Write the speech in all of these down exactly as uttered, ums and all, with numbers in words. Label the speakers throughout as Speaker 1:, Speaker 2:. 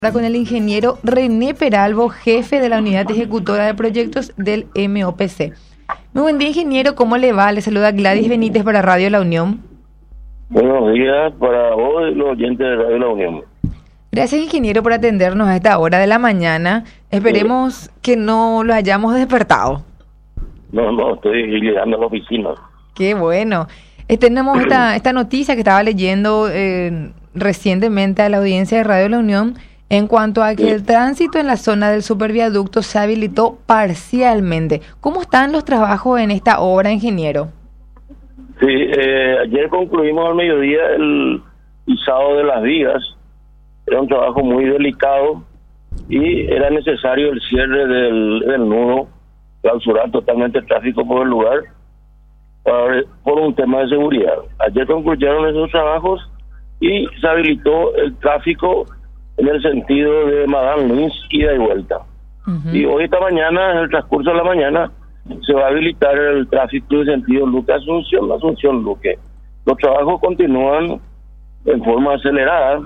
Speaker 1: Ahora con el ingeniero René Peralvo, jefe de la unidad ejecutora de proyectos del M O P C. Muy buen día, ingeniero. ¿Cómo le va? Le saluda Gladys Benítez para Radio La Unión.
Speaker 2: Buenos días para vos y los oyentes de Radio La Unión.
Speaker 1: Gracias, ingeniero, por atendernos a esta hora de la mañana. Esperemos sí. que no lo hayamos despertado.
Speaker 2: No, no, estoy llegando a la oficina.
Speaker 1: Qué bueno. Eh, tenemos esta, esta noticia que estaba leyendo eh, recientemente a la audiencia de Radio La Unión en cuanto a que sí. el tránsito en la zona del superviaducto se habilitó parcialmente. ¿Cómo están los trabajos en esta obra, ingeniero?
Speaker 2: Sí, eh, ayer concluimos al mediodía el izado de las vías. Era un trabajo muy delicado y era necesario el cierre del, del nudo, clausurar totalmente el tráfico por el lugar para, por un tema de seguridad. Ayer concluyeron esos trabajos y se habilitó el tráfico en el sentido de Madame Luis, ida y vuelta. Uh-huh. Y hoy esta mañana, en el transcurso de la mañana, se va a habilitar el tráfico en sentido Luque-Asunción, Asunción-Luque. Los trabajos continúan en forma acelerada.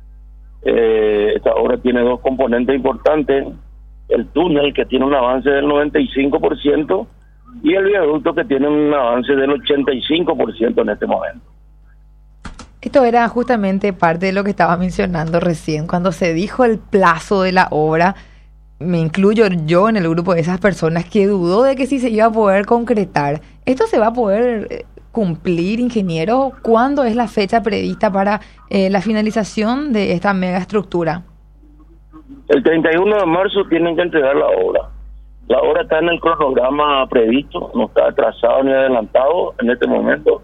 Speaker 2: Eh, esta obra tiene dos componentes importantes: el túnel, que tiene un avance del noventa y cinco por ciento, y el viaducto, que tiene un avance del ochenta y cinco por ciento en este momento.
Speaker 1: Esto era justamente parte de lo que estaba mencionando recién, cuando se dijo el plazo de la obra. Me incluyo yo en el grupo de esas personas que dudó de que sí se iba a poder concretar. ¿Esto se va a poder cumplir, ingeniero? ¿Cuándo es la fecha prevista para eh, la finalización de esta mega estructura?
Speaker 2: El treinta y uno de marzo tienen que entregar la obra. La obra está en el cronograma previsto, no está atrasado ni adelantado en este momento.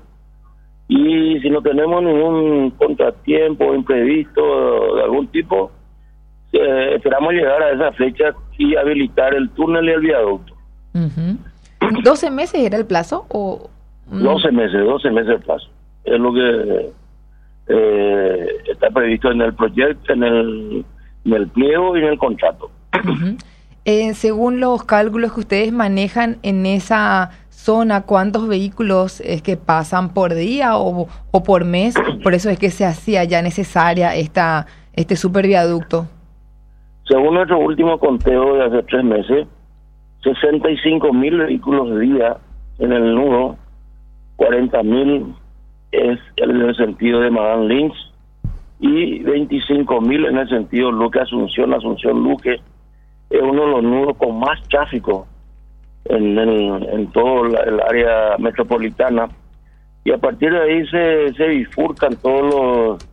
Speaker 2: Y si no tenemos ningún contratiempo imprevisto de algún tipo, eh, esperamos llegar a esa fecha y habilitar el túnel y el viaducto.
Speaker 1: Uh-huh. ¿doce meses era el plazo? o
Speaker 2: doce meses, doce meses el plazo. Es lo que eh, está previsto en el proyecto, en el, en el pliego y en el contrato.
Speaker 1: Uh-huh. Eh, según los cálculos que ustedes manejan en esa zona, ¿cuántos vehículos es que pasan por día o, o por mes? Por eso es que se hacía ya necesaria esta este superviaducto.
Speaker 2: Según nuestro último conteo de hace tres meses, sesenta y cinco mil vehículos día en el nudo, cuarenta mil es en el sentido de Madame Lynch y veinticinco mil en el sentido Luque-Asunción, Asunción-Luque. Es uno de los nudos con más tráfico en, en, en todo la, el área metropolitana, y a partir de ahí se, se bifurcan todos los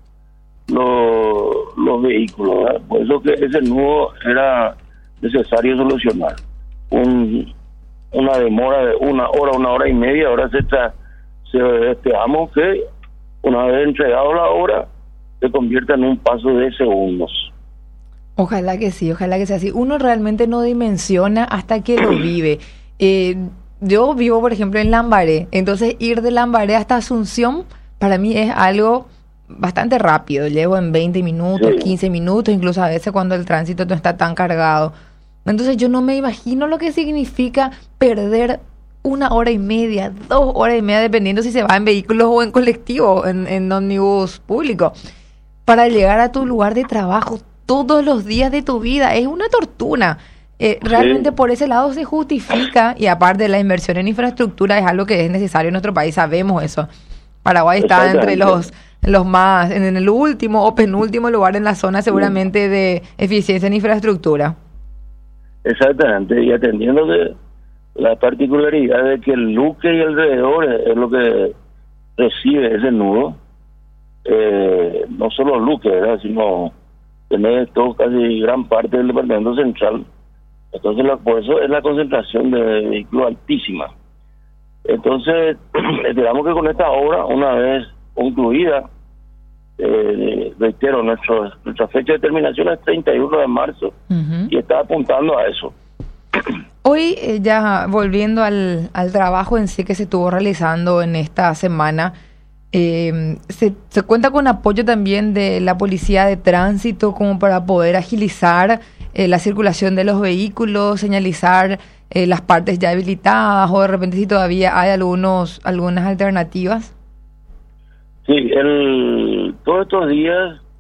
Speaker 2: los, los vehículos, ¿verdad? Por eso que ese nudo era necesario solucionar. Un, una demora de una hora, una hora y media. Ahora se, tra, se esperamos que una vez entregado la obra se convierta en un paso de segundos.
Speaker 1: Ojalá que sí, ojalá que sea así. Uno realmente no dimensiona hasta que lo vive. Eh, yo vivo, por ejemplo, en Lambaré, entonces ir de Lambaré hasta Asunción para mí es algo bastante rápido. Llego en veinte minutos, sí. quince minutos, incluso a veces cuando el tránsito no está tan cargado. Entonces yo no me imagino lo que significa perder una hora y media, dos horas y media, dependiendo si se va en vehículos o en colectivo, en, en ómnibus público, para llegar a tu lugar de trabajo todos los días de tu vida. Es una tortura. Eh, realmente sí. Por ese lado se justifica, y aparte la inversión en infraestructura es algo que es necesario en nuestro país, sabemos eso. Paraguay está entre los los más, en el último o penúltimo lugar en la zona seguramente de eficiencia en infraestructura.
Speaker 2: Exactamente, y atendiendo que la particularidad de que el Luque y alrededor es, es lo que recibe ese nudo, eh, no solo Luque, ¿verdad?, sino tener todo, casi gran parte del departamento central. Entonces, la, por eso es la concentración de vehículos altísima. Entonces, esperamos que con esta obra, una vez concluida, eh, reitero, nuestro, nuestra fecha de terminación es treinta y uno de marzo, uh-huh. y está apuntando a eso.
Speaker 1: Hoy, eh, ya volviendo al, al trabajo en sí que se estuvo realizando en esta semana, eh, se, se cuenta con apoyo también de la Policía de Tránsito como para poder agilizar eh, la circulación de los vehículos, señalizar eh, las partes ya habilitadas, o de repente si todavía hay algunos algunas alternativas.
Speaker 2: Sí, el, todos estos días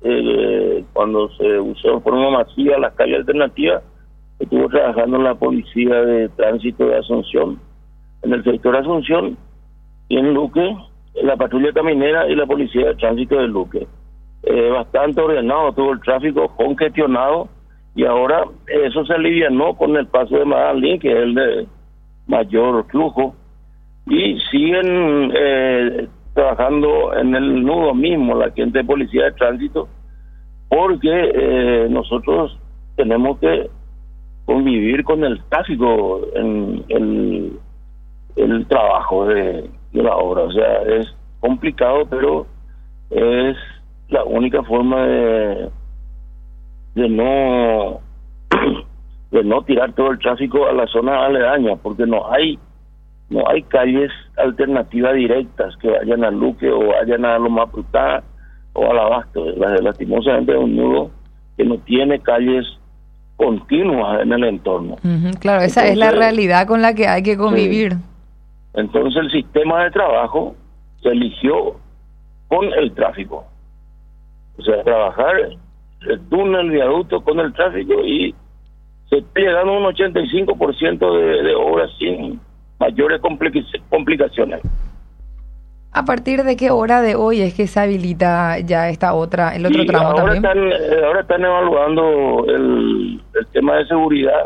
Speaker 2: eh, cuando se usó de forma masiva las calles alternativas, estuvo trabajando en la Policía de Tránsito de Asunción, en el sector Asunción, y en Luque, en la patrulla caminera y la Policía de Tránsito de Luque. Eh, bastante ordenado, todo el tráfico congestionado, y ahora eso se alivianó con el paso de Madalín, que es el de mayor flujo, y siguen eh, trabajando en el nudo mismo la gente de Policía de Tránsito, porque eh, nosotros tenemos que convivir con el tráfico en el, el trabajo de, de la obra. O sea, es complicado, pero es la única forma de, de no de no tirar todo el tráfico a la zona aledaña, porque no hay no hay calles alternativas directas que vayan a Luque o vayan a Lomaputá o al Abasto. Lastimosamente es un nudo que no tiene calles continuas en el entorno.
Speaker 1: Uh-huh, claro, esa Entonces, es la realidad con la que hay que convivir.
Speaker 2: Sí. Entonces el sistema de trabajo se eligió con el tráfico. O sea, trabajar el túnel, el viaducto con el tráfico, y se está llegando a un ochenta y cinco por ciento de, de obras sin mayores complic- complicaciones.
Speaker 1: ¿A partir de qué hora de hoy es que se habilita ya esta otra, el otro
Speaker 2: y
Speaker 1: tramo
Speaker 2: ahora
Speaker 1: también?
Speaker 2: Están, ahora están evaluando el, el tema de seguridad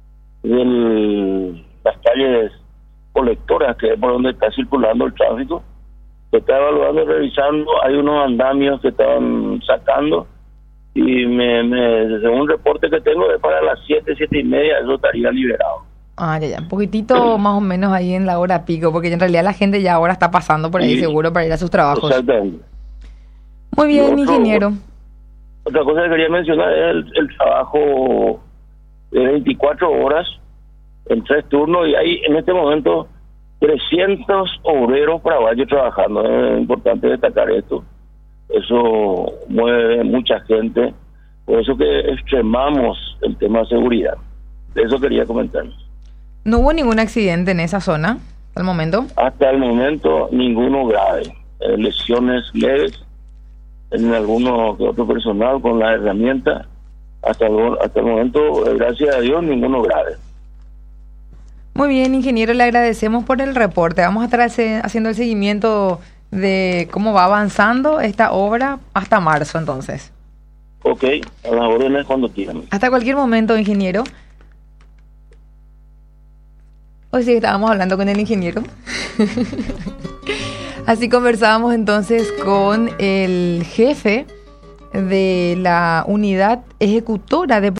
Speaker 2: de las calles colectoras, que es por donde está circulando el tráfico. Se está evaluando, revisando, hay unos andamios que estaban sacando, y me, me según un reporte que tengo, es para las siete, siete y media, eso estaría liberado.
Speaker 1: Ah, ya, ya, un poquitito más o menos ahí en la hora pico, porque en realidad la gente ya ahora está pasando por ahí, sí, seguro para ir a sus trabajos.
Speaker 2: Exactamente.
Speaker 1: Muy bien,
Speaker 2: otro,
Speaker 1: ingeniero.
Speaker 2: Otra cosa que quería mencionar es el, el trabajo de veinticuatro horas en tres turnos, y hay en este momento trescientos obreros paraguayos trabajando. Es importante destacar esto. Eso mueve mucha gente, por eso que extremamos el tema de seguridad. De eso quería comentar.
Speaker 1: ¿No hubo ningún accidente en esa zona al momento?
Speaker 2: Hasta el momento ninguno grave. Eh, lesiones leves en alguno que otro personal con la herramienta. Hasta el, hasta el momento, eh, gracias a Dios, ninguno grave.
Speaker 1: Muy bien, ingeniero, le agradecemos por el reporte. Vamos a estar hace, haciendo el seguimiento de cómo va avanzando esta obra hasta marzo, entonces.
Speaker 2: Ok, a las órdenes cuando quieran.
Speaker 1: Hasta cualquier momento, ingeniero. Hoy sí estábamos hablando con el ingeniero. Así conversábamos entonces con el jefe de la unidad ejecutora de